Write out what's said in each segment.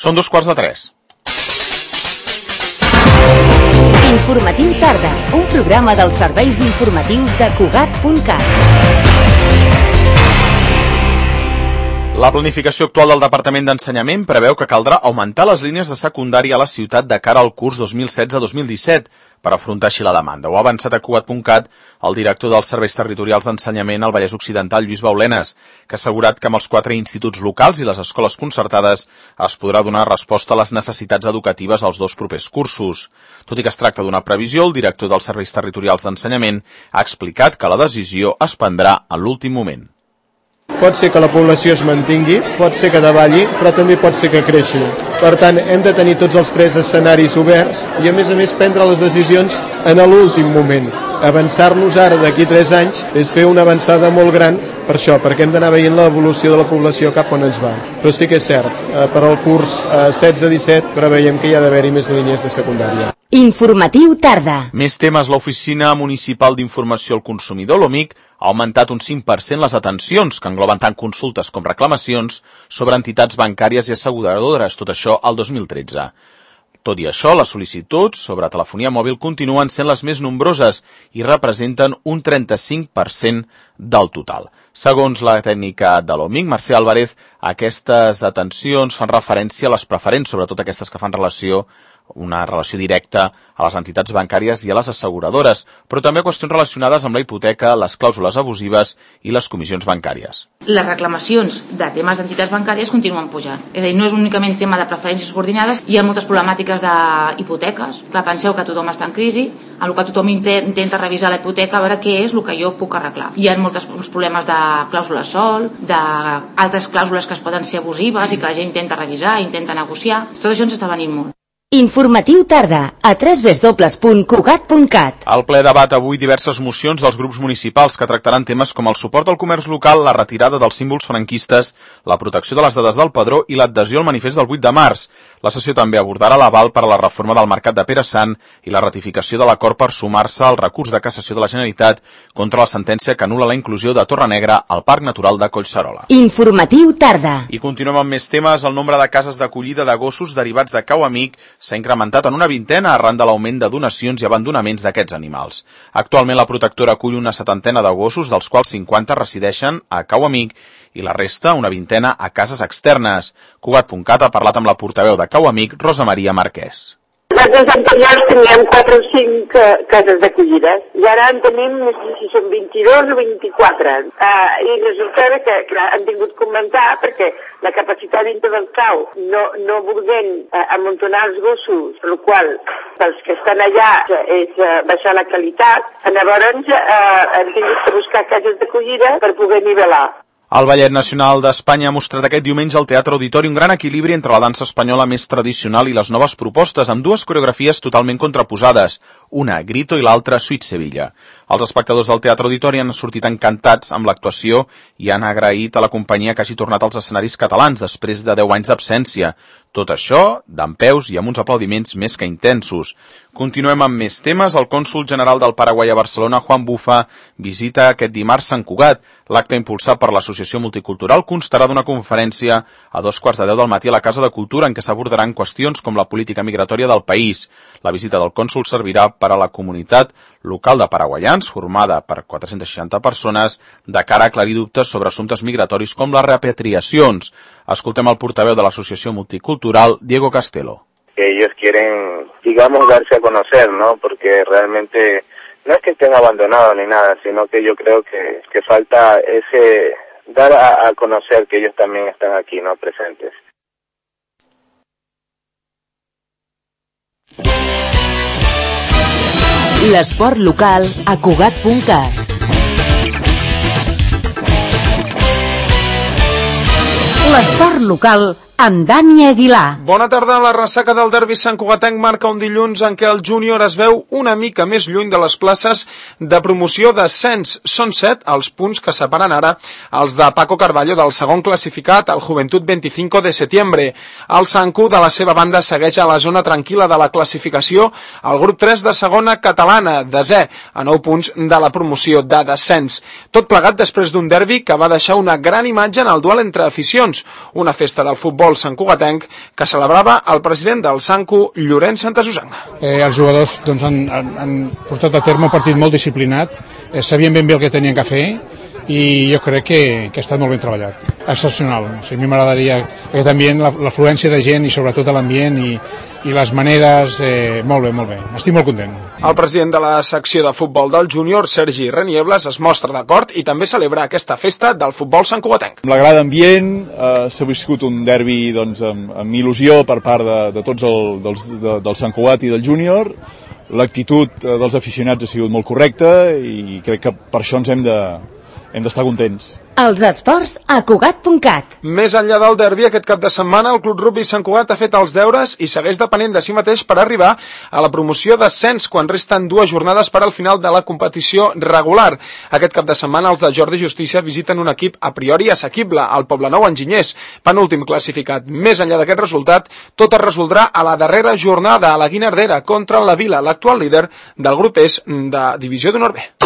Són 2:45. Informatiu Tarda, un programa dels serveis informatius de Cugat.cat. La planificació actual del Departament d'Ensenyament preveu que caldrà augmentar les línies de secundària a la ciutat de cara al curs 2016-2017 per afrontar així la demanda. Ho ha avançat a Cugat.cat el director dels Serveis Territorials d'Ensenyament al Vallès Occidental, Lluís Baulenes, que ha assegurat que amb els 4 instituts locals i les escoles concertades es podrà donar resposta a les necessitats educatives als 2 propers cursos. Tot i que es tracta d'una previsió, el director dels Serveis Territorials d'Ensenyament ha explicat que la decisió es prendrà en l'últim moment. Pot ser que la població es mantingui, pot ser que davalli, però també pot ser que creixi. Per tant, hem de tenir tots els 3 escenaris oberts i, a més, prendre les decisions en l'últim moment. Avançar-nos ara d'aquí 3 anys és fer una avançada molt gran per això, perquè hem d'anar veient l'evolució de la població cap on ens va. Però sí que és cert, per al curs 16-17 preveiem que hi ha d'haver-hi més línies de secundària. Informatiu Tarda. Més temes. L'Oficina Municipal d'Informació al Consumidor, l'OMIC, ha augmentat un 5% les atencions, que engloben tant consultes com reclamacions, sobre entitats bancàries i asseguradores, tot això al 2013. Tot i això, les sol·licituds sobre telefonia mòbil continuen sent les més nombroses i representen un 35% del total. Segons la tècnica de l'OMIC, Mercè Álvarez, aquestes atencions fan referència a les preferents, sobretot aquestes que fan una relació directa a les entitats bancàries i a les asseguradores, però també qüestions relacionades amb la hipoteca, les clàusules abusives i les comissions bancàries. Les reclamacions de temes d'entitats bancàries continuen pujant. És a dir, no és únicament tema de preferències subordinades, hi ha moltes problemàtiques d'hipoteques. Clar, penseu que tothom està en crisi, en el que tothom intenta revisar la hipoteca a veure què és el que jo puc arreglar. Hi ha molts problemes de clàusula sol, d'altres clàusules que es poden ser abusives i que la gent intenta revisar, intenta negociar. Tot això ens està venint molt. Informatiu Tarda, a www.cugat.cat. Al ple debat avui diverses mocions dels grups municipals que tractaran temes com el suport al comerç local, la retirada dels símbols franquistes, la protecció de les dades del padró i l'adhesió al manifest del 8 de març. La sessió també abordarà l'aval per a la reforma del mercat de Pere Sant i la ratificació de l'acord per sumar-se al recurs de cassació de la Generalitat contra la sentència que anul·la la inclusió de Torre Negra al Parc Natural de Collserola. Informatiu Tarda. I continuem amb més temes. El nombre de cases d'acollida de gossos derivats de Cau Amic s'ha incrementat en una vintena arran de l'augment de donacions i abandonaments d'aquests animals. Actualment la protectora acull una 70 de gossos, dels quals 50 resideixen a Cau Amic i la resta, una vintena, a cases externes. Cugat.cat ha parlat amb la portaveu de Cau Amic, Rosa Maria Marquès. Les anteriors teníem 4 o 5 cases d'acollida i ara en tenim, no sé si són 22 o 24. I resulta que han tingut que augmentar perquè la capacitat dintre del cau, no volent amuntonar els gossos, per la qual pels que estan allà és baixar la qualitat, llavors han tingut que buscar cases d'acollida per poder nivelar. El Ballet Nacional d'Espanya ha mostrat aquest diumenge al Teatre Auditori un gran equilibri entre la dansa espanyola més tradicional i les noves propostes, amb 2 coreografies totalment contraposades, una Grito i l'altra Sweet Sevilla. Els espectadors del Teatre Auditori han sortit encantats amb l'actuació i han agraït a la companyia que hagi tornat als escenaris catalans després de 10 anys d'absència. Tot això dempeus i amb uns aplaudiments més que intensos. Continuem amb més temes. El cònsol general del Paraguai a Barcelona, Juan Bufa, visita aquest dimarts Sant Cugat. L'acte impulsat per l'Associació Multicultural constarà d'una conferència a 2:15 del matí a la Casa de Cultura en què s'abordaran qüestions com la política migratòria del país. La visita del cònsol servirà per a la comunitat local de paraguaians, formada per 460 persones, de cara a aclarir dubtes sobre assumptes migratoris com les repatriacions. Escoltem el portaveu de l'Associació Multicultural, Diego Castelo. Que ellos quieren, digamos, darse a conocer, ¿no? Porque realmente no es que estén abandonados ni nada, sino que yo creo que falta ese dar a conocer que ellos también están aquí, ¿no? Presentes. L'esport local a Cugat.cat. L'esport local amb Dani Aguilar. Bona tarda. La ressaca del derbi santcugatenc marca un dilluns en què el júnior es veu una mica més lluny de les places de promoció d'ascens. Són 7 els punts que separen ara els de Paco Carballo del segon classificat, el Juventud 25 de setembre. El Santcu, de la seva banda, segueix a la zona tranquil·la de la classificació, el grup 3 de segona catalana, desè, a 9 punts de la promoció de descens. Tot plegat després d'un derbi que va deixar una gran imatge en el duel entre aficions, una festa del futbol futbol santcugatenc que celebrava el president del Sancu, Llorenç Santasusagna. Els jugadors han portat a terme un partit molt disciplinat, sabien ben bé el que tenien que fer i jo crec que ha estat molt ben treballat. Excepcional. O sigui, a mi m'agradaria aquest ambient, l'afluència de gent i sobretot l'ambient i les maneres, molt bé. Estic molt content. El president de la secció de futbol del júnior, Sergi Reniebles, es mostra d'acord i també celebra aquesta festa del futbol santcugatenc. Amb l'agradable ambient, s'ha viscut un derbi amb il·lusió per part de tots del Sant Cugat i del júnior. L'actitud dels aficionats ha sigut molt correcta i crec que per això hem d'estar contents. Els esports a Cugat.cat. Més enllà del derbi, aquest cap de setmana el Club Rugby Sant Cugat ha fet els deures i segueix depenent de si mateix per arribar a la promoció d'ascens quan resten 2 jornades per al final de la competició regular. Aquest cap de setmana els de Jordi Justícia visiten un equip a priori assequible, el Poblenou Enginyers, penúltim classificat. Més enllà d'aquest resultat, tot es resoldrà a la darrera jornada a la Guinardera contra la Vila, l'actual líder del grup és de Divisió d'Honor B.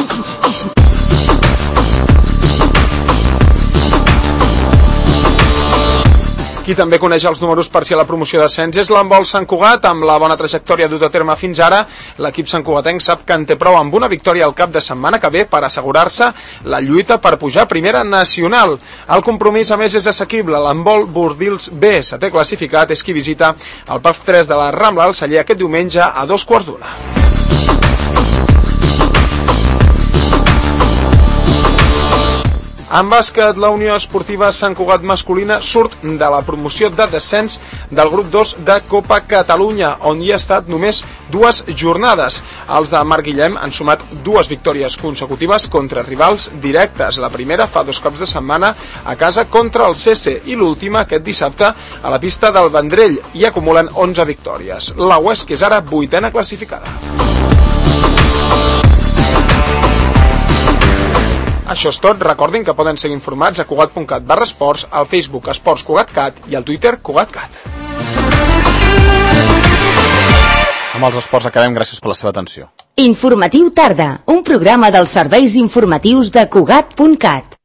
Qui també coneix els números per si a la promoció d'ascens és l'handbol Sant Cugat, amb la bona trajectòria dut a terme fins ara. L'equip santcugatenc sap que en té prou amb una victòria al cap de setmana que ve per assegurar-se la lluita per pujar a primera nacional. El compromís, a més, és assequible. L'handbol Bordils B, 7è classificat, és qui visita el PAF 3 de la Rambla al Celler aquest diumenge a 2:15. En bàsquet, la Unió Esportiva Sant Cugat masculina surt de la promoció de descens del grup 2 de Copa Catalunya, on hi ha estat només 2 jornades. Els de Marc Guillem han sumat 2 victòries consecutives contra rivals directes. La primera fa 2 caps de setmana a casa contra el CC i l'última aquest dissabte a la pista del Vendrell i acumulen 11 victòries. La UESC és ara 8a classificada. Això és tot. Recordin que poden seguir informats a Cugat.cat/esports, al Facebook Esports Cugat.cat i al Twitter Cugat.cat. Amb els esports acabem. Gràcies per la seva atenció. Informatiu Tarda, un programa dels serveis informatius de Cugat.cat.